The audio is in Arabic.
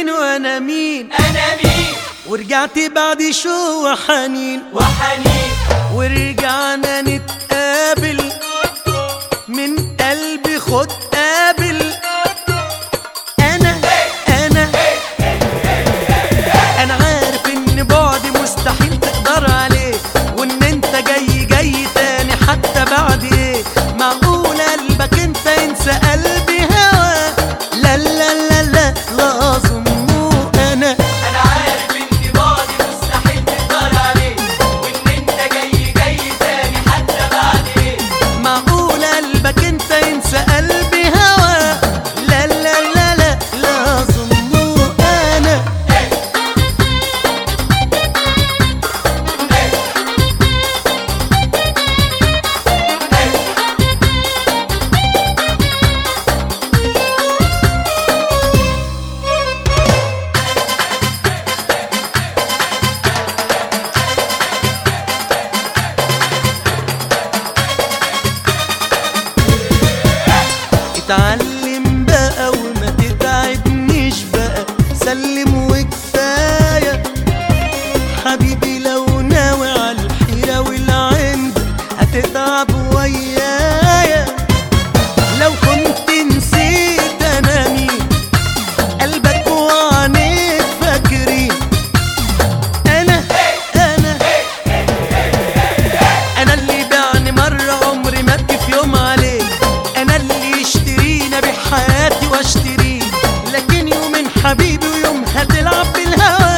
مين وانا مين؟ انا مين؟ ورجعت بعد شو وحنين ورجعنا نتقابل من قلبي خد قابل. انا عارف ان بعدي مستحيل تقدر عليه، وان انت جاي تاني حتى بعد ايه. معقول قلبك انت ينسى قلبي هوا؟ لا لا لا لا لا اظنه. انا عارف ان بعدي مستحيل تقدر عليه، وان انت جاي تاني حتى بعد ايه. معقول قلبك انت ينسى قلبي هوا؟ لا لا لا لا لا اظنه. انا اتعلم بقى وما تتعبنيش بقى، سلم وكفاية حبيبي. لو ناوي على الحيرة والعند هتتعب ويايا. لو كنت نسيت انا مين، قلبك وعينيك فاكرين. انا اللي بعني مرة عمري ما ابكي في يوم عليه. انا اللي يشترينا بحياتي واشتريه، لكن يوم حبيبي ويوم هتلعب بالهوا.